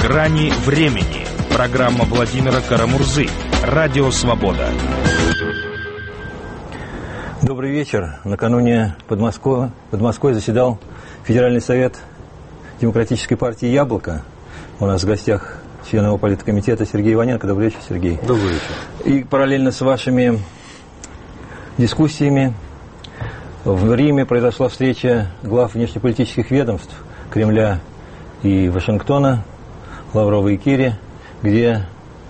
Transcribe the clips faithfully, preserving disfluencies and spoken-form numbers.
«Грани времени». Программа Владимира Карамурзы. Радио «Свобода». Добрый вечер. Накануне под Москвой, под Москвой заседал Федеральный совет Демократической партии «Яблоко». У нас в гостях член его политкомитета Сергей Иваненко. Добрый вечер, Сергей. Добрый вечер. И параллельно с вашими дискуссиями в Риме произошла встреча глав внешнеполитических ведомств Кремля и Вашингтона, Лаврова и Керри, где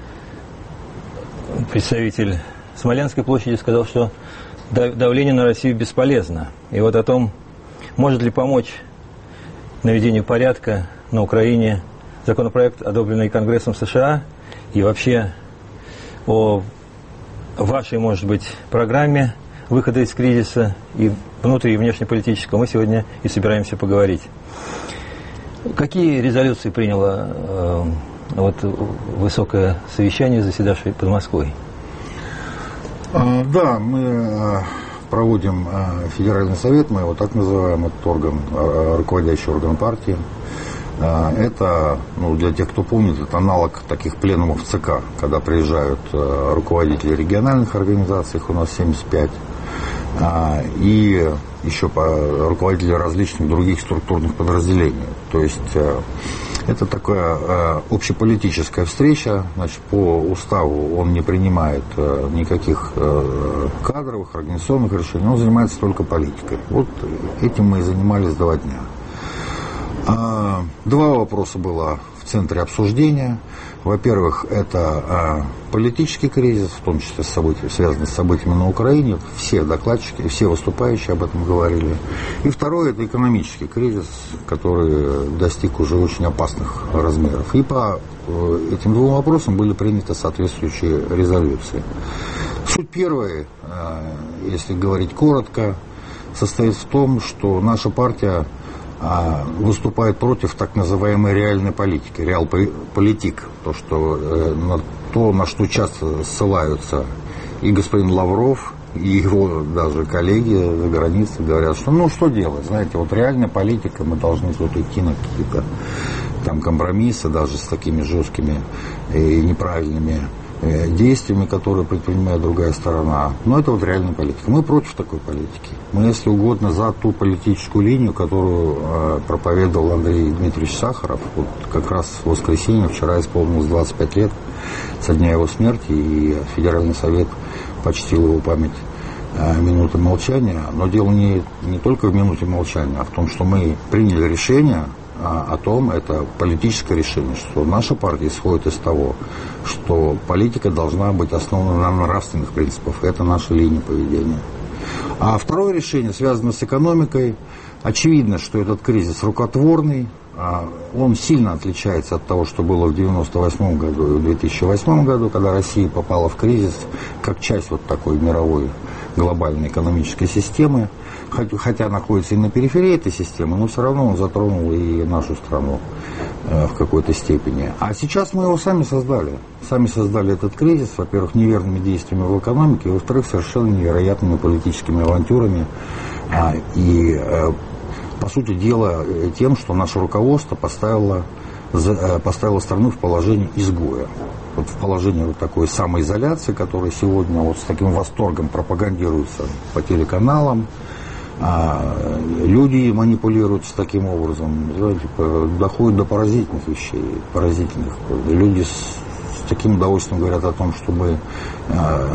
представитель Смоленской площади сказал, что давление на Россию бесполезно. И вот о том, может ли помочь наведению порядка на Украине законопроект, одобренный Конгрессом США, и вообще о вашей, может быть, программе выхода из кризиса и внутри- и внешнеполитического, мы сегодня и собираемся поговорить. Какие резолюции приняло э, вот, высокое совещание, заседавшее под Москвой? А, да, мы проводим Федеральный совет, мы его так называем, этот орган, руководящий орган партии. Это, ну, для тех, кто помнит, это аналог таких пленумов ЦК, когда приезжают руководители региональных организаций, их у нас семьдесят пять, и еще по руководители различных других структурных подразделений. То есть это такая общеполитическая встреча. Значит, по уставу он не принимает никаких кадровых, организационных решений, он занимается только политикой. Вот этим мы и занимались два дня. Два вопроса было в центре обсуждения. Во-первых, это политический кризис, в том числе события, связанные с событиями на Украине. Все докладчики, все выступающие об этом говорили. И второе, это экономический кризис, который достиг уже очень опасных размеров. И по этим двум вопросам были приняты соответствующие резолюции. Суть первой, если говорить коротко, состоит в том, что наша партия выступает против так называемой реальной политики, реал-политик, то, что, на то, на что часто ссылаются и господин Лавров, и его даже коллеги за границей говорят, что ну что делать, знаете, вот реальная политика, мы должны тут идти на какие-то там компромиссы, даже с такими жесткими и неправильными действиями, которые предпринимает другая сторона. Но это вот реальная политика. Мы против такой политики. Мы, если угодно, за ту политическую линию, которую э, проповедовал Андрей Дмитриевич Сахаров. Вот как раз в воскресенье, вчера исполнилось двадцать пять лет со дня его смерти, и Федеральный совет почтил его память э, минутой молчания. Но дело не, не только в минуте молчания, а в том, что мы приняли решение о том, это политическое решение, что наша партия исходит из того, что политика должна быть основана на нравственных принципах. Это наша линия поведения. А второе решение связано с экономикой. Очевидно, что этот кризис рукотворный. Он сильно отличается от того, что было в девяносто восьмом году и в две тысячи восьмом году, когда Россия попала в кризис как часть вот такой мировой глобальной экономической системы. Хотя находится и на периферии этой системы, но все равно он затронул и нашу страну э, в какой-то степени. А сейчас мы его сами создали. Сами создали этот кризис, во-первых, неверными действиями в экономике, во-вторых, совершенно невероятными политическими авантюрами. А, и, э, по сути дела, тем, что наше руководство поставило, за, поставило страну в положение изгоя. Вот в положении вот такой самоизоляции, которая сегодня вот с таким восторгом пропагандируется по телеканалам. А люди манипулируются таким образом, знаете, доходят до поразительных вещей, поразительных. Люди с, с таким удовольствием говорят о том, что мы э,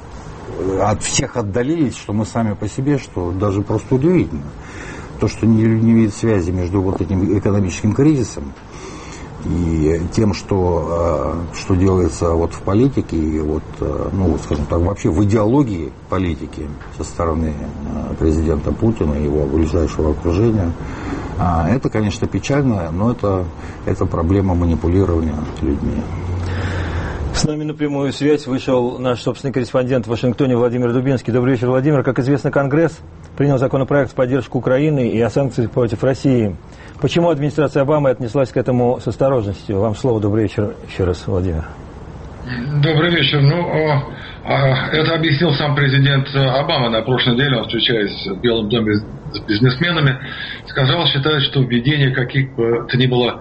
от всех отдалились, что мы сами по себе, что даже просто удивительно. То, что не, не видит связи между вот этим экономическим кризисом и тем, что, что делается вот в политике и вот, ну, скажем так, вообще в идеологии политики со стороны президента Путина и его ближайшего окружения, это, конечно, печально, но это, это проблема манипулирования людьми. С нами на прямую связь вышел наш собственный корреспондент в Вашингтоне Владимир Дубинский. Добрый вечер, Владимир. Как известно, Конгресс принял законопроект в поддержку Украины и о санкциях против России. Почему администрация Обамы отнеслась к этому с осторожностью? Вам слово. Добрый вечер еще раз, Владимир. Добрый вечер. Ну, это объяснил сам президент Обама на прошлой неделе. Он, встречаясь в Белом доме с бизнесменами, сказал, считает, что введение каких бы то ни было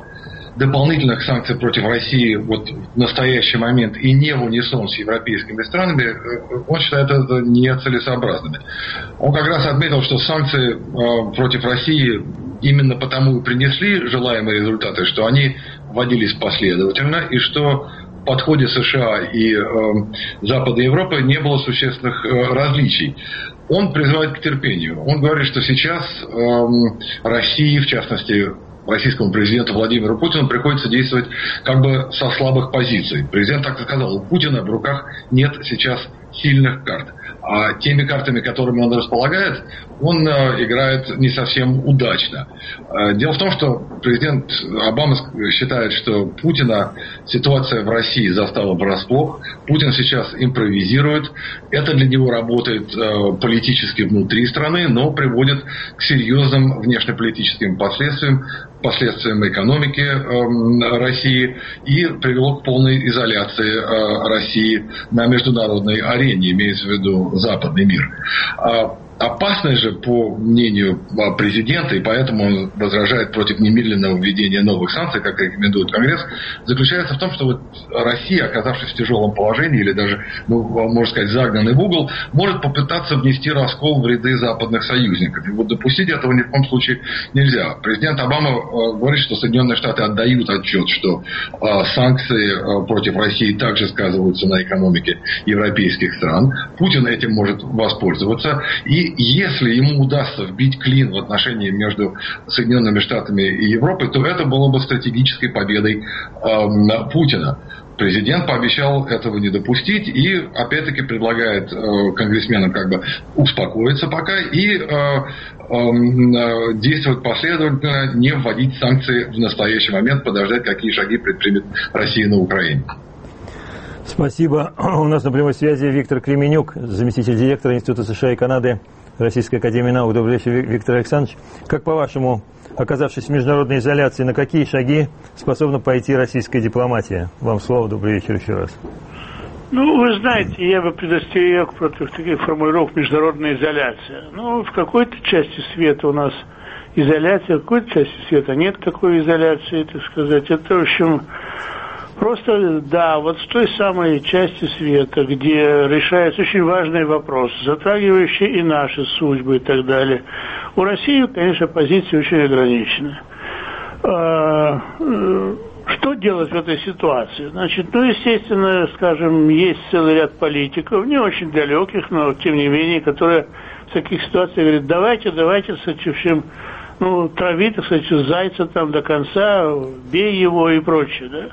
дополнительных санкций против России вот в настоящий момент и не в унисон с европейскими странами, он считает это нецелесообразными. Он как раз отметил, что санкции против России именно потому и принесли желаемые результаты, что они вводились последовательно, и что в подходе США и э, Запада Европы не было существенных э, различий. Он призывает к терпению. Он говорит, что сейчас э, России, в частности, российскому президенту Владимиру Путину приходится действовать как бы со слабых позиций. Президент так и сказал, у Путина в руках нет сейчас сильных карт. А теми картами, которыми он располагает, он э, играет не совсем удачно. Э, дело в том, что президент Обама считает, что Путина ситуация в России застала врасплох. Путин сейчас импровизирует. Это для него работает э, политически внутри страны, но приводит к серьезным внешнеполитическим последствиям, последствиям экономики э, России и привело к полной изоляции э, России на международной арене, имеется в виду западный мир. Опасное же, по мнению президента, и поэтому он возражает против немедленного введения новых санкций, как рекомендует Конгресс, заключается в том, что вот Россия, оказавшись в тяжелом положении, или даже, ну, можно сказать, загнанной в угол, может попытаться внести раскол в ряды западных союзников. И вот допустить этого ни в коем случае нельзя. Президент Обама говорит, что Соединенные Штаты отдают отчет, что санкции против России также сказываются на экономике европейских стран. Путин этим может воспользоваться. И если ему удастся вбить клин в отношении между Соединенными Штатами и Европой, то это было бы стратегической победой э, Путина. Президент пообещал этого не допустить и, опять-таки, предлагает э, конгрессменам как бы успокоиться пока и э, э, действовать последовательно, не вводить санкции в настоящий момент, подождать, какие шаги предпримет Россия на Украине. Спасибо. У нас на прямой связи Виктор Кременюк, заместитель директора Института США и Канады Российской академии наук. Добрый вечер, Виктор Александрович. Как, по-вашему, оказавшись в международной изоляции, на какие шаги способна пойти российская дипломатия? Вам слово, добрый вечер еще раз. Ну, вы знаете, я бы предостерег против таких формулировок «международная изоляция». Ну, в какой-то части света у нас изоляция, в какой-то части света нет такой изоляции, так сказать. Это, в общем... Просто, да, вот в той самой части света, где решается очень важный вопрос, затрагивающий и наши судьбы и так далее, у России, конечно, позиция очень ограничена. Что делать в этой ситуации? Значит, ну, естественно, скажем, есть целый ряд политиков, не очень далеких, но, тем не менее, которые в таких ситуациях говорят, давайте, давайте, с этим, ну, трави, так сказать, зайца там до конца, бей его и прочее, да.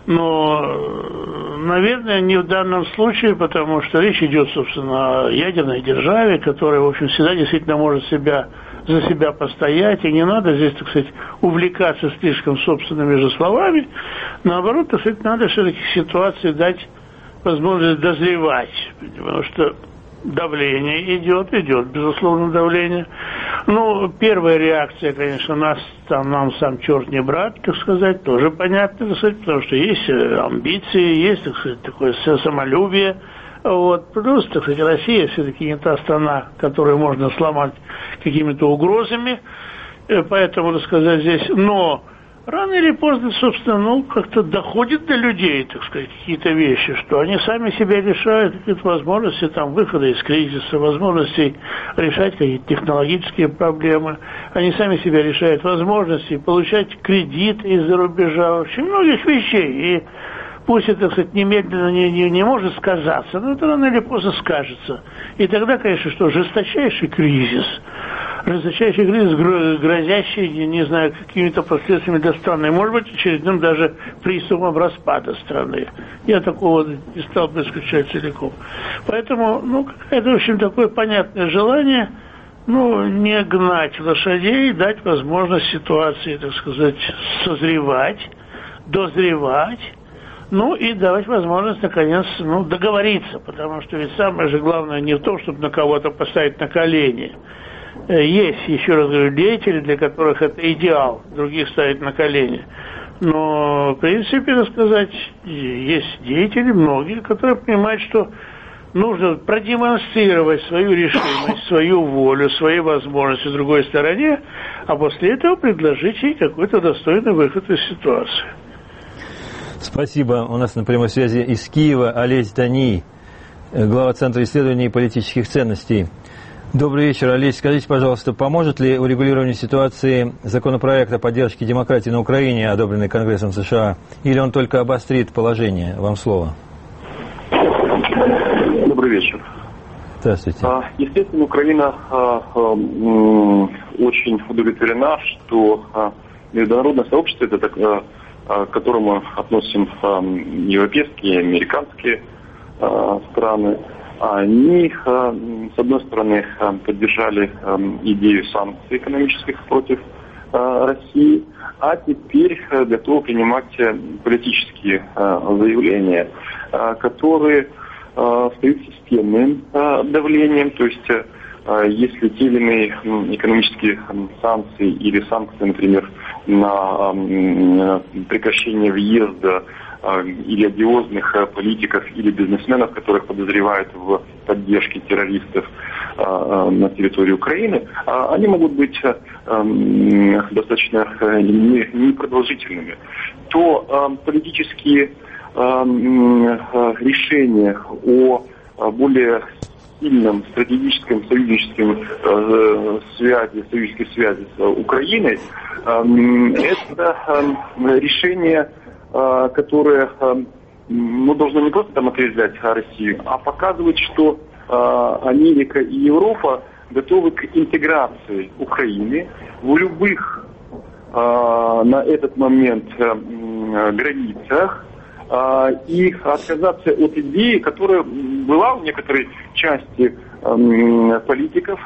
Но, наверное, не в данном случае, потому что речь идет, собственно, о ядерной державе, которая, в общем, всегда действительно может себя, за себя постоять, и не надо здесь, так сказать, увлекаться слишком собственными же словами. Наоборот, так сказать, надо все-таки ситуации дать возможность дозревать, потому что давление идет, идет, безусловно, давление. Ну, первая реакция, конечно, нас там, нам сам черт не брат, так сказать, тоже понятно, так сказать, потому что есть амбиции, есть, так сказать, такое самолюбие. Вот. Плюс, так сказать, Россия все-таки не та страна, которую можно сломать какими-то угрозами, поэтому, так сказать, здесь, но рано или поздно, собственно, ну, как-то доходит до людей, так сказать, какие-то вещи, что они сами себя решают, какие-то возможности там выхода из кризиса, возможности решать какие-то технологические проблемы. Они сами себя решают возможности получать кредиты из-за рубежа, очень многих вещей. И пусть это, кстати, немедленно не, не, не может сказаться, но это рано или поздно скажется. И тогда, конечно, что, жесточайший кризис, жесточайший кризис, грозящий, не знаю, какими-то последствиями для страны, может быть, очередным даже приступом распада страны. Я такого не стал бы исключать целиком. Поэтому, ну, какое-то, в общем, такое понятное желание, ну, не гнать лошадей, дать возможность ситуации, так сказать, созревать, дозревать, ну и давать возможность, наконец, ну, договориться, потому что ведь самое же главное не в том, чтобы на кого-то поставить на колени. Есть, еще раз говорю, деятели, для которых это идеал, других ставить на колени. Но, в принципе, так сказать, есть деятели, многие, которые понимают, что нужно продемонстрировать свою решимость, свою волю, свои возможности другой стороне, а после этого предложить ей какой-то достойный выход из ситуации. Спасибо. У нас на прямой связи из Киева Олесь Дани, глава Центра исследований политических ценностей. Добрый вечер, Олесь. Скажите, пожалуйста, поможет ли урегулированию ситуации законопроект о поддержке демократии на Украине, одобренный Конгрессом США, или он только обострит положение? Вам слово. Добрый вечер. Здравствуйте. Естественно, Украина очень удовлетворена, что международное сообщество, это так, к которому относим европейские, американские страны, они, с одной стороны, поддержали идею санкций экономических против России, а теперь готовы принимать политические заявления, которые стоят системным давлением, то есть если те или иные экономические санкции или санкции, например, на прекращение въезда или одиозных политиков или бизнесменов, которых подозревают в поддержке террористов на территории Украины, они могут быть достаточно непродолжительными, то политические решения о более сильном стратегическом союзническом связи, союзнической связи с Украиной, это решение, которое ну, должно не просто там отрезвлять Россию, а показывать, что Америка и Европа готовы к интеграции Украины в любых на этот момент границах, и отказаться от идеи, которая была у некоторой части политиков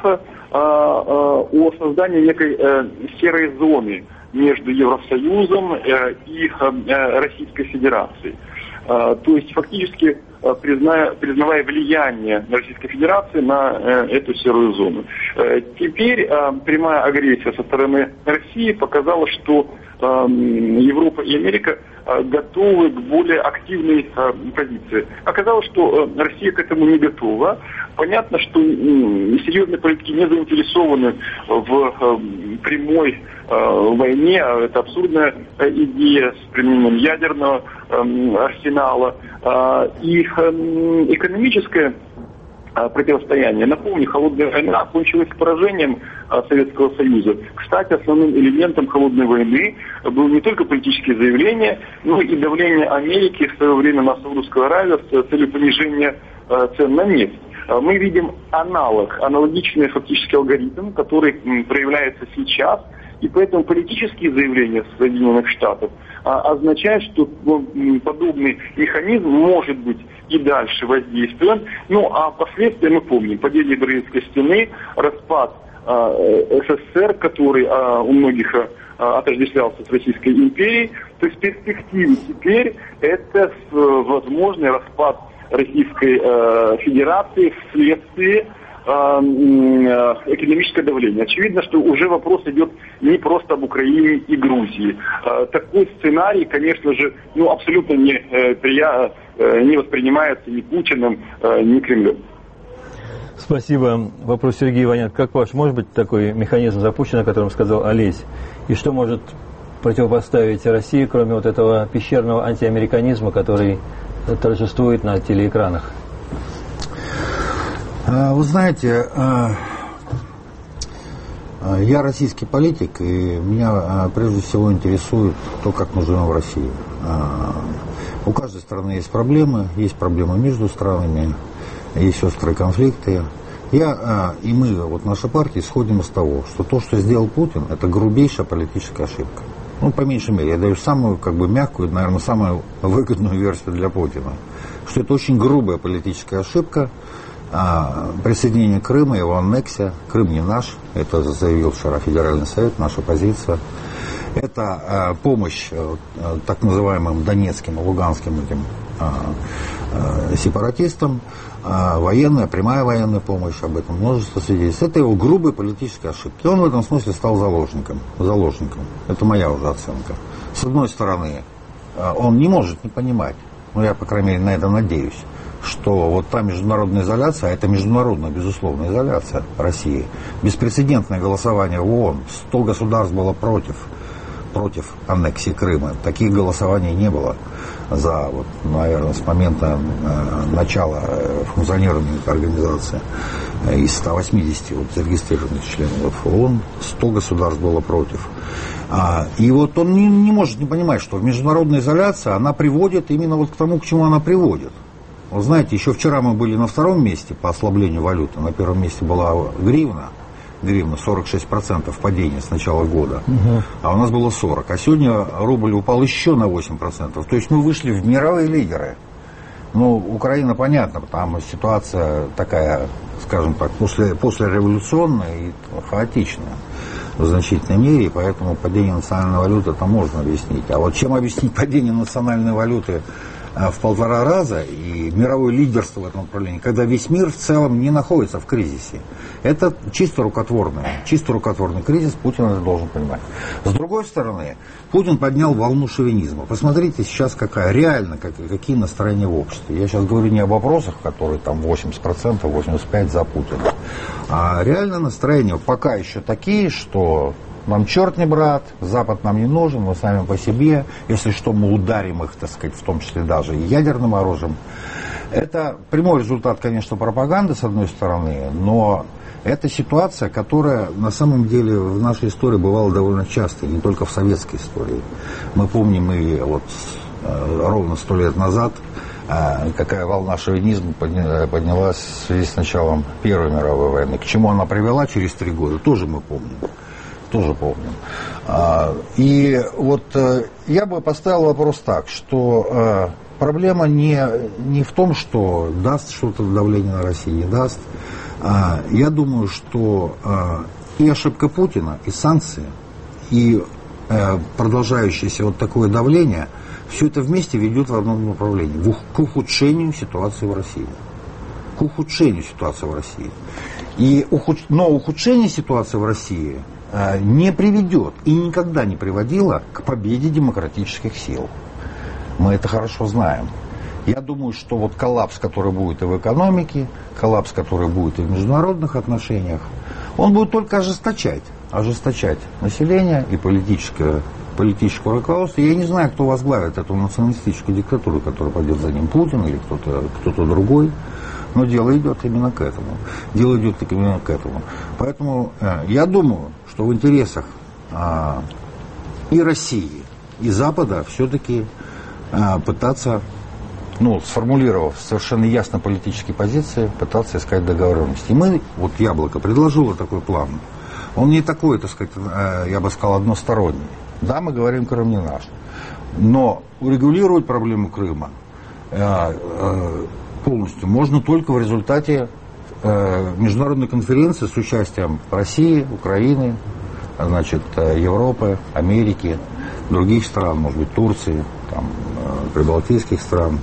о создании некой серой зоны между Евросоюзом и Российской Федерацией. То есть фактически призная, признавая влияние Российской Федерации на эту серую зону. Теперь прямая агрессия со стороны России показала, что Европа и Америка готовы к более активной позиции. Оказалось, что Россия к этому не готова. Понятно, что серьезные политики не заинтересованы в прямой войне. Это абсурдная идея с применением ядерного арсенала. И экономическое противостояние. Напомню, холодная война окончилась поражением Советского Союза. Кстати, основным элементом холодной войны было не только политические заявления, но и давление Америки в свое время на Саудовскую Аравию с целью понижения цен на нефть. Мы видим аналог, аналогичный фактически алгоритм, который проявляется сейчас. И поэтому политические заявления Соединенных Штатов а, означают, что ну, подобный механизм может быть и дальше воздействован. Ну а последствия мы помним. Падение Берлинской стены, распад а, СССР, который а, у многих а, отождествлялся с Российской империей. То есть в перспективе теперь это возможный распад Российской а, Федерации вследствие экономическое давление. Очевидно, что уже вопрос идет не просто об Украине и Грузии. Такой сценарий, конечно же, ну, абсолютно не, прия... не воспринимается ни Путиным, ни Кремлем. Спасибо. Вопрос Сергея Иваненко. Как ваш, может быть такой механизм запущен, о котором сказал Олесь? И что может противопоставить России, кроме вот этого пещерного антиамериканизма, который торжествует на телеэкранах? Вы знаете, я российский политик, и меня прежде всего интересует то, как мы живем в России. У каждой страны есть проблемы, есть проблемы между странами, есть острые конфликты. Я и мы, вот наша партия, исходим из того, что то, что сделал Путин, это грубейшая политическая ошибка. Ну, по меньшей мере, я даю самую, как бы, мягкую, наверное, самую выгодную версию для Путина. Что это очень грубая политическая ошибка. Присоединение Крыма, его аннексия. Крым не наш, это заявил вчера Федеральный совет, наша позиция. Это помощь так называемым донецким и луганским этим сепаратистам, военная, прямая военная помощь, об этом множество свидетельств. Это его грубые политические ошибки. Он в этом смысле стал заложником. заложником. Это моя уже оценка. С одной стороны, он не может не понимать, ну я, по крайней мере, на это надеюсь, что вот та международная изоляция, а это международная, безусловно, изоляция России, беспрецедентное голосование в ООН, сто государств было против, против аннексии Крыма. Таких голосований не было за, вот, наверное, с момента э, начала э, функционирования этой организации. Из ста восьмидесяти вот, зарегистрированных членов ООН сто государств было против. А, и вот он не, не может не понимать, что международная изоляция, она приводит именно вот к тому, к чему она приводит. Вы знаете, еще вчера мы были на втором месте по ослаблению валюты. На первом месте была гривна. Гривна сорок шесть процентов падения с начала года. Угу. А у нас было сорок. А сегодня рубль упал еще на восемь процентов. То есть мы вышли в мировые лидеры. Ну, Украина, понятно, там ситуация такая, скажем так, после, послереволюционная и хаотичная в значительной мере, и поэтому падение национальной валюты там можно объяснить. А вот чем объяснить падение национальной валюты в полтора раза и мировое лидерство в этом направлении, когда весь мир в целом не находится в кризисе? Это чисто рукотворный, чисто рукотворный кризис, Путин это должен понимать. С другой стороны, Путин поднял волну шовинизма. Посмотрите сейчас, какая реально, как, какие настроения в обществе. Я сейчас говорю не об вопросах, которые там восемьдесят процентов, восемьдесят пять процентов за Путина, а реально настроения пока еще такие, что нам черт не брат, Запад нам не нужен, мы сами по себе. Если что, мы ударим их, так сказать, в том числе даже и ядерным оружием. Это прямой результат, конечно, пропаганды, с одной стороны, но это ситуация, которая на самом деле в нашей истории бывала довольно часто, не только в советской истории. Мы помним и вот ровно сто лет назад, какая волна шовинизма поднялась в связи с началом Первой мировой войны. К чему она привела через три года, тоже мы помним. Тоже помним. И вот я бы поставил вопрос так, что проблема не, не в том, что даст что-то давление на Россию, не даст. Я думаю, что и ошибка Путина, и санкции, и продолжающееся вот такое давление, все это вместе ведет в одном направлении, к ухудшению ситуации в России. К ухудшению ситуации в России. И ухуд... Но ухудшение ситуации в России не приведет и никогда не приводило к победе демократических сил. Мы это хорошо знаем. Я думаю, что вот коллапс, который будет и в экономике, коллапс, который будет и в международных отношениях, он будет только ожесточать, ожесточать население и политическое, политическое руководство. Я не знаю, кто возглавит эту националистическую диктатуру, которая пойдет за ним, Путин или кто-то, кто-то другой. Но дело идет именно к этому. Дело идет именно к этому. Поэтому э, я думаю, что в интересах э, и России, и Запада все-таки э, пытаться, ну, сформулировав совершенно ясно политические позиции, пытаться искать договоренности. И мы, вот Яблоко предложило такой план. Он не такой, так сказать, э, я бы сказал, односторонний. Да, мы говорим, Крым не наш. Но урегулировать проблему Крыма э, э, полностью можно только в результате э, международной конференции с участием России, Украины, значит, Европы, Америки, других стран, может быть, Турции, там, э, прибалтийских стран.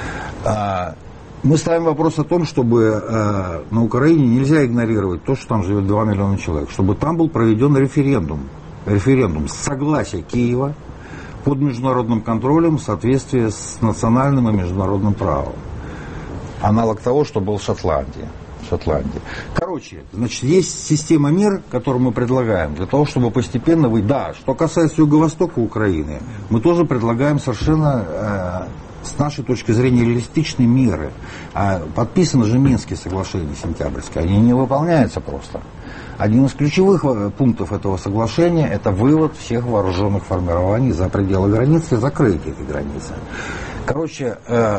А, мы ставим вопрос о том, чтобы э, на Украине нельзя игнорировать то, что там живет два миллиона человек, чтобы там был проведен референдум, референдум с согласия Киева под международным контролем в соответствии с национальным и международным правом. Аналог того, что был в Шотландии. Шотландии. Короче, значит, есть система мер, которую мы предлагаем для того, чтобы постепенно вы... Да, что касается Юго-Востока Украины, мы тоже предлагаем совершенно, э, с нашей точки зрения, реалистичные меры. А подписаны же Минские соглашения сентябрьские, они не выполняются просто. Один из ключевых пунктов этого соглашения – это вывод всех вооруженных формирований за пределы границы и закрытие этой границы. Короче, э,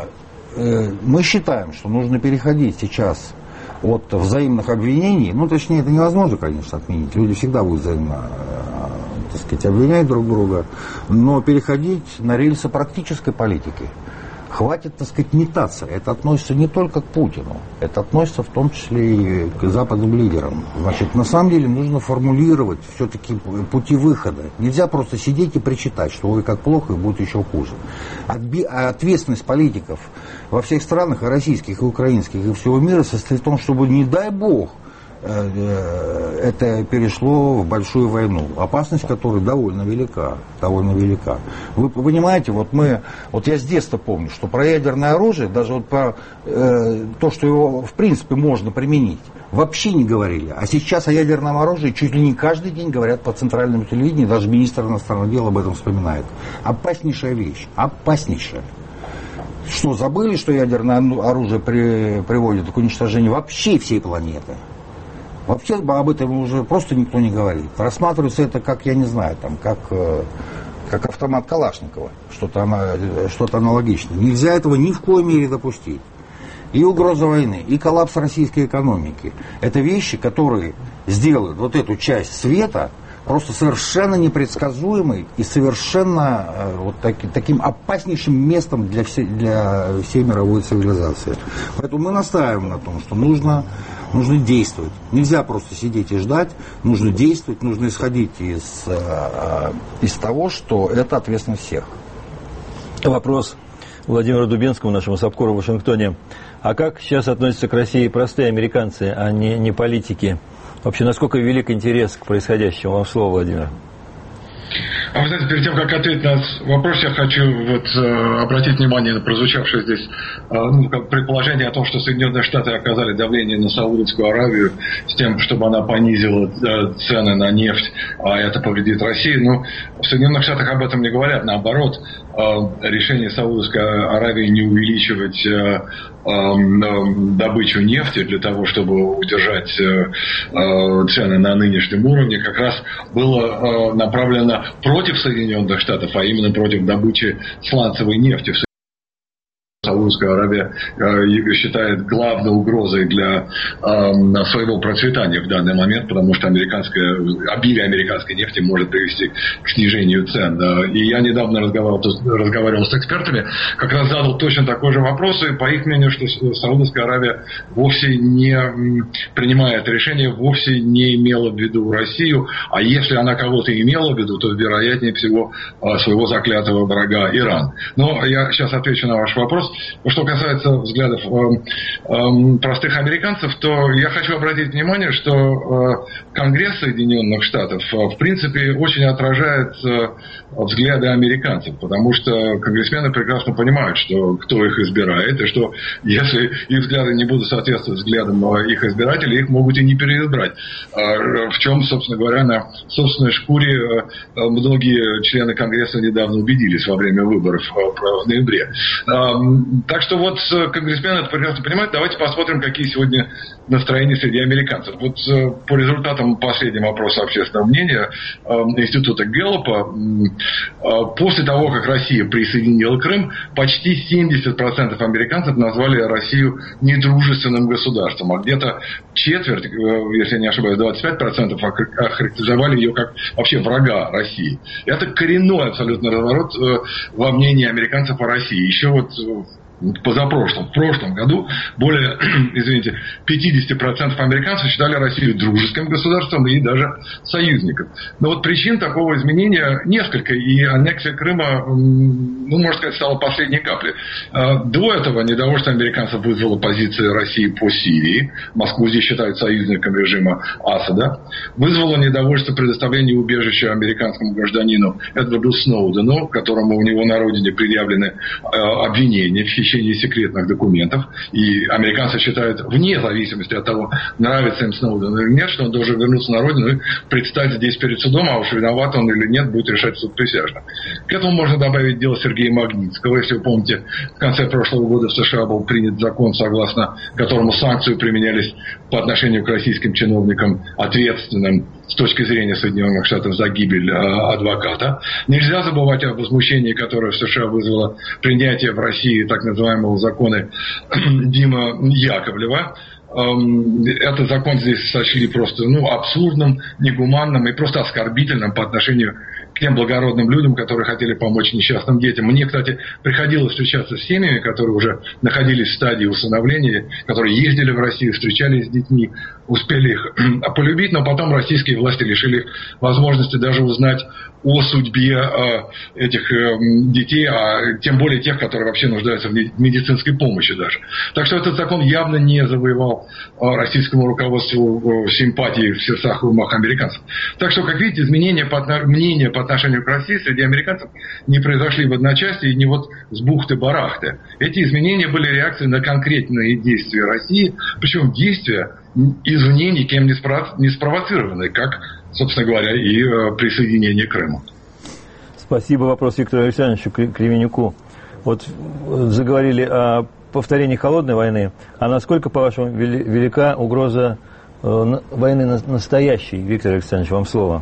мы считаем, что нужно переходить сейчас от взаимных обвинений, ну, точнее, это невозможно, конечно, отменить, люди всегда будут взаимно, так сказать, обвинять друг друга, но переходить на рельсы практической политики. Хватит, так сказать, метаться. Это относится не только к Путину, это относится в том числе и к западным лидерам. Значит, на самом деле нужно формулировать все-таки пути выхода. Нельзя просто сидеть и причитать, что ой, как плохо и будет еще хуже. Отби- ответственность политиков во всех странах, и российских, и украинских, и всего мира состоит в том, чтобы, не дай бог, это перешло в большую войну, опасность которой довольно велика, довольно велика. Вы понимаете, вот мы, вот я с детства помню, что про ядерное оружие, даже вот про э, то, что его в принципе можно применить, вообще не говорили. А сейчас о ядерном оружии чуть ли не каждый день говорят по центральному телевидению, даже министр иностранных дел об этом вспоминает. Опаснейшая вещь, опаснейшая. Что, забыли, что ядерное оружие при, приводит к уничтожению вообще всей планеты? Вообще об этом уже просто никто не говорит. Рассматривается это как, я не знаю, там, как, как автомат Калашникова, что-то, что-то аналогичное. Нельзя этого ни в коей мере допустить. И угроза войны, и коллапс российской экономики. Это вещи, которые сделают вот эту часть света просто совершенно непредсказуемой и совершенно э, вот таки, таким опаснейшим местом для, все, для всей мировой цивилизации. Поэтому мы настаиваем на том, что нужно, нужно действовать. Нельзя просто сидеть и ждать, нужно действовать, нужно исходить из, э, из того, что это ответственность всех. Вопрос Владимиру Дубинскому, нашему САПКОРу в Вашингтоне. А как сейчас относятся к России простые американцы, а не, не политики? Вообще, насколько велик интерес к происходящему? Вам слово, Владимир. А вы знаете, перед тем, как ответить на вопрос, я хочу вот, э, обратить внимание на прозвучавшее здесь э, ну, предположение о том, что Соединенные Штаты оказали давление на Саудовскую Аравию с тем, чтобы она понизила э, цены на нефть, а это повредит России. Ну, в Соединенных Штатах об этом не говорят. Наоборот, э, решение Саудовской Аравии не увеличивать э, добычу нефти для того, чтобы удержать цены на нынешнем уровне, как раз было направлено против Соединенных Штатов, а именно против добычи сланцевой нефти. Саудовская Аравия э, считает главной угрозой для э, своего процветания в данный момент, потому что американская, обилие американской нефти может привести к снижению цен. Да. И я недавно разговаривал, разговаривал с экспертами, как раз задал точно такой же вопрос, и по их мнению, что Саудовская Аравия вовсе не принимает решение, вовсе не имела в виду Россию, а если она кого-то имела в виду, то вероятнее всего своего заклятого врага Иран. Но я сейчас отвечу на ваш вопрос. Что касается взглядов э, э, простых американцев, то я хочу обратить внимание, что э, Конгресс Соединенных Штатов э, в принципе очень отражает э, взгляды американцев, потому что конгрессмены прекрасно понимают, что кто их избирает, и что если их взгляды не будут соответствовать взглядам их избирателей, их могут и не переизбрать. Э, в чем, собственно говоря, на собственной шкуре э, многие члены Конгресса недавно убедились во время выборов э, в ноябре. Э, Так что вот конгрессмены это прекрасно понимают. Давайте посмотрим, какие сегодня настроения среди американцев. Вот по результатам последнего опроса общественного мнения института Гэллопа, после того, как Россия присоединила Крым, почти семьдесят процентов американцев назвали Россию недружественным государством, а где-то четверть, если не ошибаюсь, двадцать пять процентов охарактеризовали ее как вообще врага России. Это коренной абсолютно разворот во мнении американцев о России. Еще вот позапрошлом, в прошлом году более, извините, пятьдесят процентов американцев считали Россию дружеским государством и даже союзником. Но вот причин такого изменения несколько, и аннексия Крыма, ну, можно сказать, стала последней каплей. До этого недовольство американцев вызвало позиции России по Сирии. Москву здесь считают союзником режима Асада. Вызвало недовольство предоставления убежища американскому гражданину Эдварду Сноудену, которому у него на родине предъявлены обвинения в хищении секретных документов. И американцы считают, вне зависимости от того, нравится им Сноуден или нет, что он должен вернуться на родину и предстать здесь перед судом, а уж виноват он или нет, будет решать суд присяжных. К этому можно добавить дело Сергея Магнитского. Если вы помните, в конце прошлого года в США был принят закон, согласно которому санкции применялись по отношению к российским чиновникам, ответственным с точки зрения Соединенных Штатов за гибель э, адвоката. Нельзя забывать о возмущении, которое в США вызвало принятие в России так называемого закона Дима Яковлева. Этот закон здесь сочли просто ну, абсурдным, негуманным и просто оскорбительным по отношению к тем благородным людям, которые хотели помочь несчастным детям. Мне, кстати, приходилось встречаться с семьями, которые уже находились в стадии усыновления, которые ездили в Россию, встречались с детьми, успели их полюбить, но потом российские власти лишили их возможности даже узнать о судьбе э, этих э, детей, а тем более тех, которые вообще нуждаются в медицинской помощи даже. Так что этот закон явно не завоевал э, российскому руководству э, симпатии в сердцах и умах американцев. Так что, как видите, изменения по, мнения по отношению к России среди американцев не произошли в одночасье и не вот с бухты-барахты. Эти изменения были реакцией на конкретные действия России, причем действия извне никем не спровоцированные, как, собственно говоря, и э, присоединение Крыма. Спасибо. Вопрос Виктору Александровичу Кривенюку. Вот заговорили о повторении холодной войны. А насколько, по-вашему, велика угроза э, войны настоящей? Виктор Александрович, вам слово.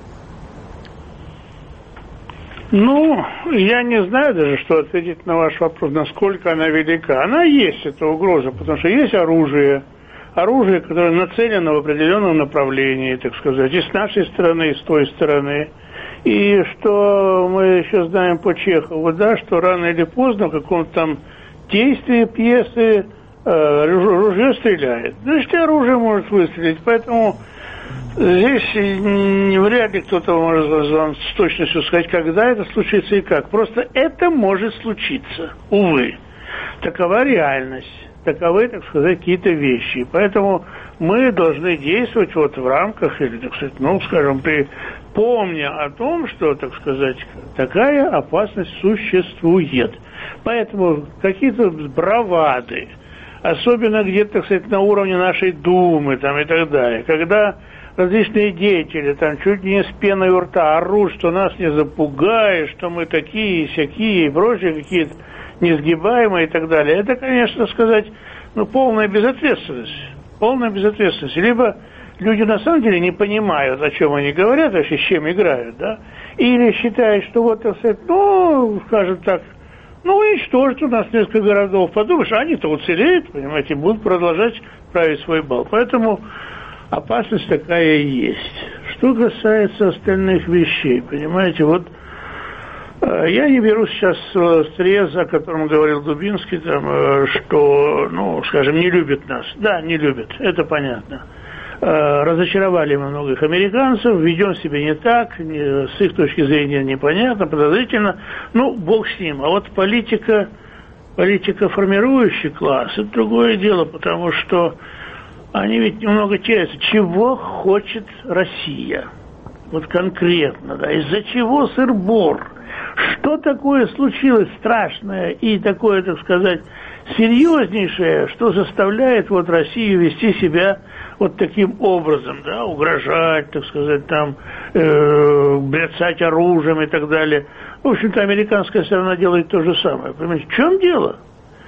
Ну, я не знаю даже, что ответить на ваш вопрос, насколько она велика. Она есть, эта угроза, потому что есть оружие. Оружие, которое нацелено в определенном направлении, так сказать, и с нашей стороны, и с той стороны. И что мы еще знаем по Чехову, да, что рано или поздно в каком-то там действии пьесы э, ружье стреляет. Значит, и оружие может выстрелить. Поэтому здесь не вряд ли кто-то может вам с точностью сказать, когда это случится и как. Просто это может случиться, увы. Такова реальность. Таковы, так сказать, какие-то вещи. Поэтому мы должны действовать вот в рамках, или, так сказать, ну, скажем, при, помня о том, что, так сказать, такая опасность существует. Поэтому какие-то бравады, особенно где-то, так сказать, на уровне нашей Думы там, и так далее, когда различные деятели там чуть не с пеной у рта орут, что нас не запугаешь, что мы такие, сякие и прочие какие-то несгибаемые и так далее. Это, конечно, сказать, ну, полная безответственность. Полная безответственность. Либо люди на самом деле не понимают, о чем они говорят, вообще с чем играют, да, или считают, что вот, так сказать, ну, скажем так, ну, уничтожат у нас несколько городов. Подумаешь, они-то уцелеют, понимаете, будут продолжать править свой бал. Поэтому опасность такая и есть. Что касается остальных вещей, понимаете, вот я не беру сейчас срез, о котором говорил Дубинский, там, что, ну, скажем, не любят нас. Да, не любят, это понятно. Разочаровали мы многих американцев, ведем себя не так, не, с их точки зрения непонятно, подозрительно. Ну, бог с ним. А вот политика, политика формирующий класс, это другое дело, потому что они ведь немного теряются. Чего хочет Россия? Вот конкретно, да, из-за чего сыр-бор? Что такое случилось страшное и такое, так сказать, серьезнейшее, что заставляет вот Россию вести себя вот таким образом, да, угрожать, так сказать, там, э, бряцать оружием и так далее. В общем-то, американская сторона делает то же самое. Понимаете, в чем дело?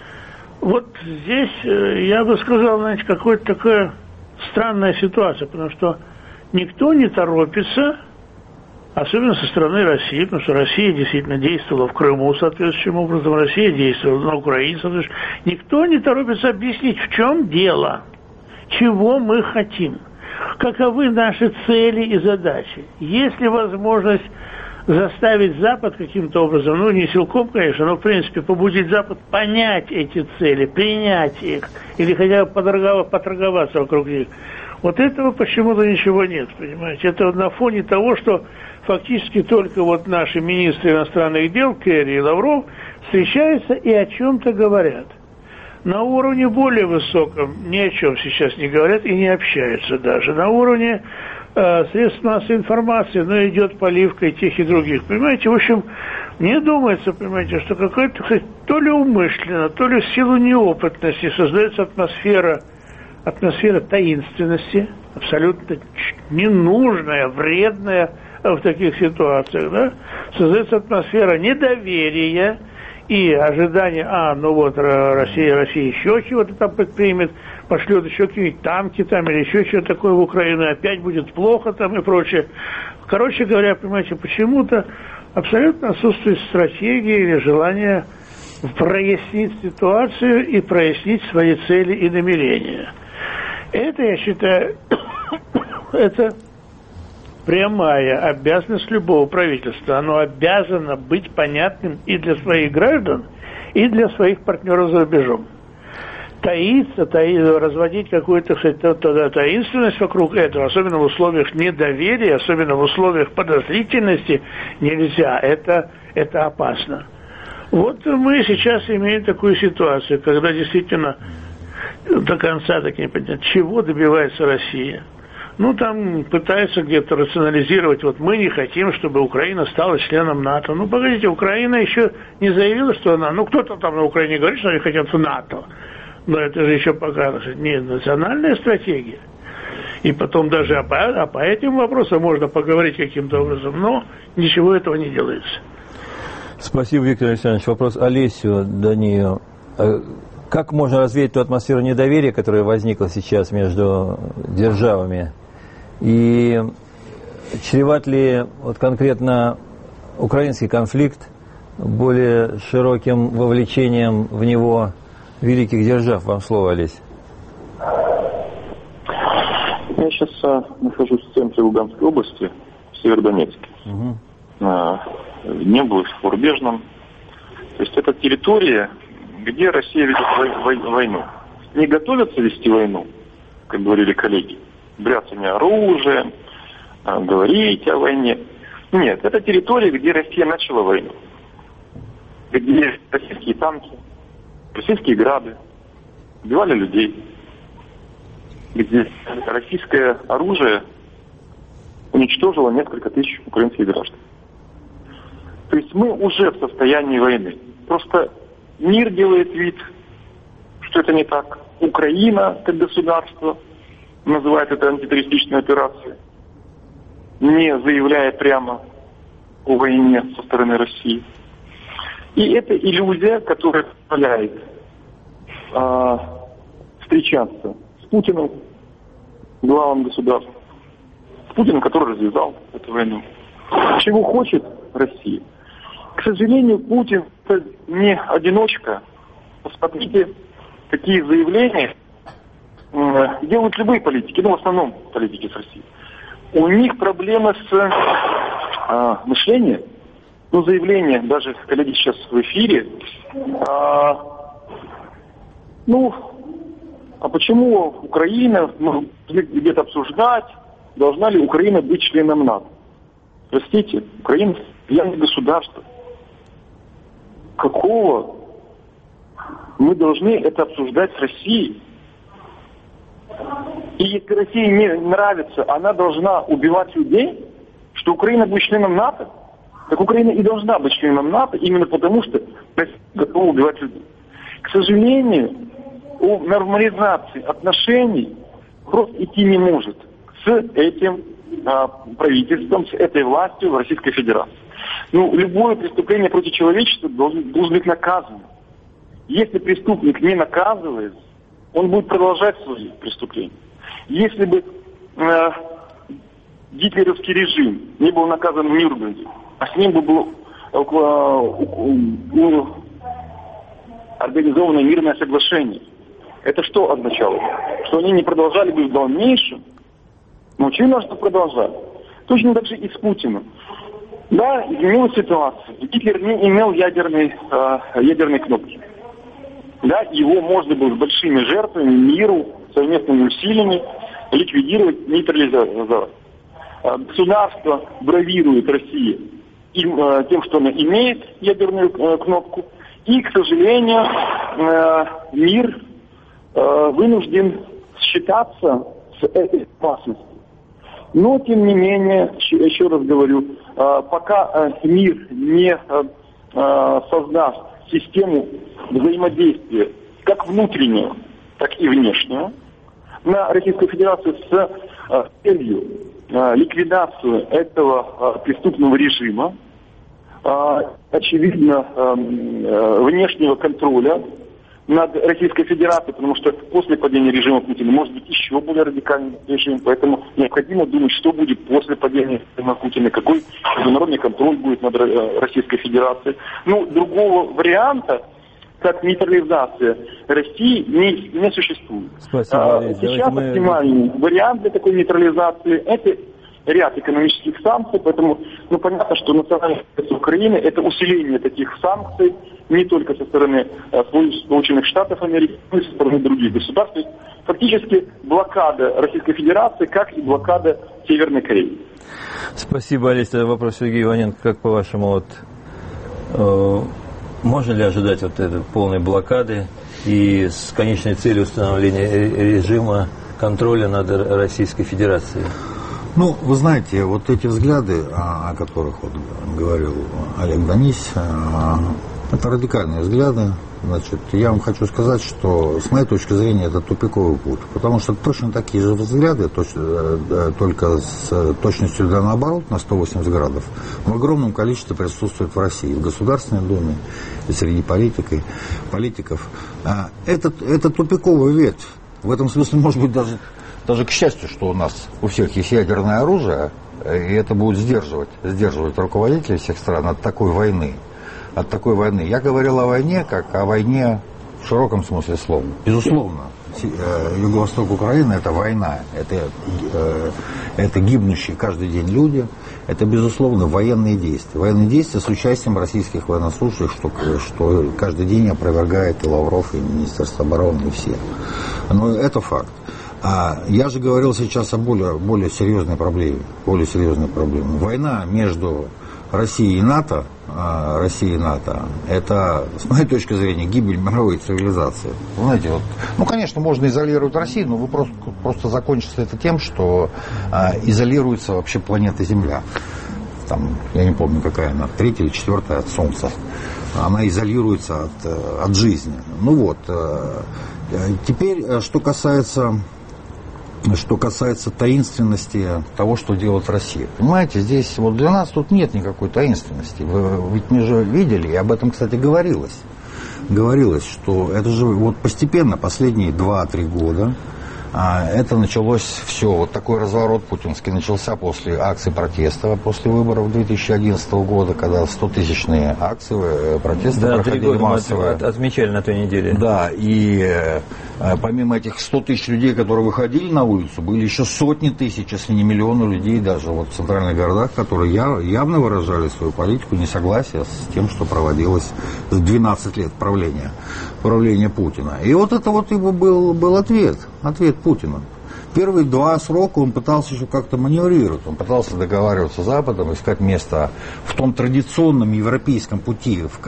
Вот здесь, э, я бы сказал, знаете, какая-то такая странная ситуация, потому что никто не торопится, особенно со стороны России, потому что Россия действительно действовала в Крыму соответствующим образом, Россия действовала на Украине соответствующим. Никто не торопится объяснить, в чем дело, чего мы хотим, каковы наши цели и задачи. Есть ли возможность заставить Запад каким-то образом, ну, не силком, конечно, но, в принципе, побудить Запад понять эти цели, принять их, или хотя бы поторговаться вокруг них. Вот этого почему-то ничего нет, понимаете. Это на фоне того, что фактически только вот наши министры иностранных дел, Керри и Лавров, встречаются и о чем-то говорят. На уровне более высоком ни о чем сейчас не говорят и не общаются даже. На уровне э, средств массовой информации, но идет поливка и тех, и других. Понимаете, в общем, мне думается, понимаете, что какая-то, кстати, то ли умышленно, то ли в силу неопытности создается атмосфера, атмосфера таинственности, абсолютно ненужная, вредная в таких ситуациях, да, создается атмосфера недоверия и ожидания, а, ну вот, Россия, Россия еще чего-то там предпримет, пошлет еще какие-нибудь танки там или еще что-то такое в Украину, опять будет плохо там и прочее. Короче говоря, понимаете, почему-то абсолютно отсутствует стратегии или желание прояснить ситуацию и прояснить свои цели и намерения. Это, я считаю, это прямая обязанность любого правительства. Оно обязано быть понятным и для своих граждан, и для своих партнеров за рубежом. Таиться, таиться, разводить какую-то, кстати, таинственность вокруг этого, особенно в условиях недоверия, особенно в условиях подозрительности, нельзя. Это, это опасно. Вот мы сейчас имеем такую ситуацию, когда действительно до конца так не понятно, чего добивается Россия. Ну, там пытаются где-то рационализировать, вот мы не хотим, чтобы Украина стала членом НАТО. Ну, погодите, Украина еще не заявила, что она, ну, кто-то там на Украине говорит, что они хотят в НАТО. Но это же еще пока не национальная стратегия. И потом даже а по, а по этим вопросам можно поговорить каким-то образом, но ничего этого не делается. Спасибо, Виктор Александрович. Вопрос Олесю Данию. Как можно развеять ту атмосферу недоверия, которая возникла сейчас между державами? И чреват ли вот конкретно украинский конфликт более широким вовлечением в него великих держав? Вам слово, Олесь. Я сейчас а, нахожусь в центре Луганской области, в Северодонецке. Угу. А, не был в Порубежном. То есть это территория, где Россия ведет войну. Не готовятся вести войну, как говорили коллеги, бряцание оружием, говорить о войне. Нет, это территория, где Россия начала войну. Где российские танки, российские грады убивали людей. Где российское оружие уничтожило несколько тысяч украинских граждан. То есть мы уже в состоянии войны. Просто мир делает вид, что это не так. Украина, как государство, называет это антитеррористической операцией, не заявляя прямо о войне со стороны России. И это иллюзия, которая позволяет э, встречаться с Путиным, главным государством, с Путиным, который развязал эту войну. Чего хочет Россия? К сожалению, Путин это не одиночка. Посмотрите, какие заявления э, делают любые политики, ну в основном политики с Россией. У них проблемы с э, мышлением. Ну, заявление, даже коллеги сейчас в эфире, э, ну, а почему Украина, ну, где-то обсуждать, должна ли Украина быть членом НАТО? Простите, Украина не государство. Какого мы должны это обсуждать с Россией? И если России не нравится, она должна убивать людей, что Украина будет членом НАТО? Так Украина и должна быть членом НАТО, именно потому что Россия готова убивать людей. К сожалению, о нормализации отношений просто идти не может с этим а, правительством, с этой властью в Российской Федерации. Ну, любое преступление против человечества должно, должно быть наказано. Если преступник не наказывается, он будет продолжать свои преступления. Если бы э, гитлеровский режим не был наказан в Нюрнберге, а с ним бы было э, э, организовано мирное соглашение, это что означало? Что они не продолжали бы в дальнейшем? Но очевидно, что продолжали. Точно так же и с Путиным. Да, изменилась ситуация. Гитлер не имел ядерной, э, ядерной кнопки. Да, его можно было с большими жертвами, миру, совместными усилиями ликвидировать, нейтрализовать. Э, государство бравирует России им, э, тем, что она имеет ядерную э, кнопку. И, к сожалению, э, мир э, вынужден считаться с этой опасностью. Но, тем не менее, еще раз говорю, пока мир не создаст систему взаимодействия, как внутреннего, так и внешнего, на Российскую Федерацию с целью ликвидации этого преступного режима, очевидно, внешнего контроля над Российской Федерацией, потому что после падения режима Путина может быть еще более радикальный режим, поэтому необходимо думать, что будет после падения режима Путина, какой международный контроль будет над Российской Федерацией. Ну, другого варианта, как нейтрализация России, не, не существует. Спасибо, а, сейчас мы... оптимальный вариант для такой нейтрализации – это ряд экономических санкций, поэтому ну, понятно, что национальная интересы Украины – это усиление таких санкций не только со стороны э, Соединенных Штатов Америки, но и со стороны других государств. То есть фактически блокада Российской Федерации, как и блокада Северной Кореи. Спасибо, Олесь. Вопрос Сергею Иваненко. Как по-вашему, вот, э, можно ли ожидать вот этой полной блокады и с конечной целью установления режима контроля над Российской Федерацией? Ну, вы знаете, вот эти взгляды, о которых вот говорил Олег Данис, это радикальные взгляды. Значит, я вам хочу сказать, что с моей точки зрения это тупиковый путь, потому что точно такие же взгляды, только с точностью да наоборот, на сто восемьдесят градусов, в огромном количестве присутствуют в России, в Государственной Думе и среди политики, политиков. Это, это тупиковый ветвь. В этом смысле, может быть, даже, даже к счастью, что у нас у всех есть ядерное оружие, и это будет сдерживать, сдерживать руководителей всех стран от такой войны. От такой войны. Я говорил о войне, как о войне в широком смысле слова. Безусловно, юго-восток Украины – это война, это, это гибнущие каждый день люди, это, безусловно, военные действия. Военные действия с участием российских военнослужащих, что, что каждый день опровергает и Лавров, и Министерство обороны, и все. Но это факт. А я же говорил сейчас о более, более серьезной проблеме. Более серьезной проблеме. Война между Россией и НАТО, России и НАТО, это, с моей точки зрения, гибель мировой цивилизации. Вы знаете, вот, ну, конечно, можно изолировать Россию, но вы просто, просто закончится это тем, что а, изолируется вообще планета Земля. Там, я не помню, какая она, третья или четвертая от Солнца. Она изолируется от, от жизни. Ну вот, теперь, что касается... Что касается таинственности того, что делает Россия. Понимаете, здесь вот для нас тут нет никакой таинственности. Вы, ведь мы же видели, и об этом, кстати, говорилось. Говорилось, что это же вот постепенно, последние два-три года, а, это началось все, вот такой разворот путинский начался после акций протеста, после выборов две тысячи одиннадцатого года, когда стотысячные акции протеста да, проходили массово. От, отмечали на той неделе. Да, и помимо этих ста тысяч людей, которые выходили на улицу, были еще сотни тысяч, если не миллионы людей даже вот в центральных городах, которые явно выражали свою политику, несогласие с тем, что проводилось двенадцать лет правления, правления Путина. И вот это вот его был, был ответ, ответ Путина. Первые два срока он пытался еще как-то маневрировать, он пытался договариваться с Западом, искать место в том традиционном европейском пути, к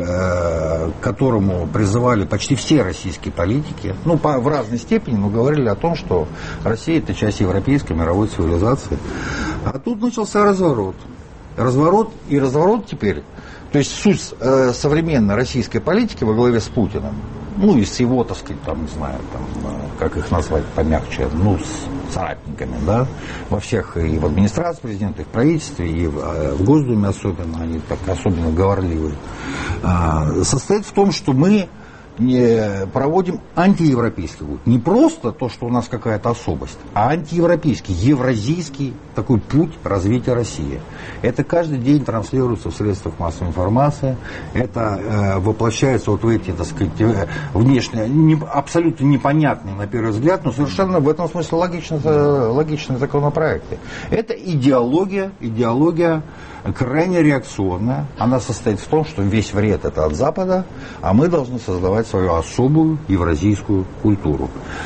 которому призывали почти все российские политики, ну, по, в разной степени, но говорили о том, что Россия – это часть европейской мировой цивилизации. А тут начался разворот. Разворот и разворот теперь, то есть суть э, современной российской политики во главе с Путиным, ну и с его, так сказать, там, не знаю, там, как их назвать помягче, ну, с соратниками, да, во всех, и в администрации президента, и в правительстве, и в, в Госдуме особенно, они так особенно говорливые, а, состоит в том, что мы не проводим антиевропейский путь. Не просто то, что у нас какая-то особость, а антиевропейский, евразийский такой путь развития России. Это каждый день транслируется в средствах массовой информации, это э, воплощается вот в эти, так сказать, внешне не, абсолютно непонятные на первый взгляд, но совершенно в этом смысле логично, логичные законопроекты. Это идеология, идеология крайне реакционная. Она состоит в том, что весь вред это от Запада, а мы должны создавать свою особую евразийскую культуру.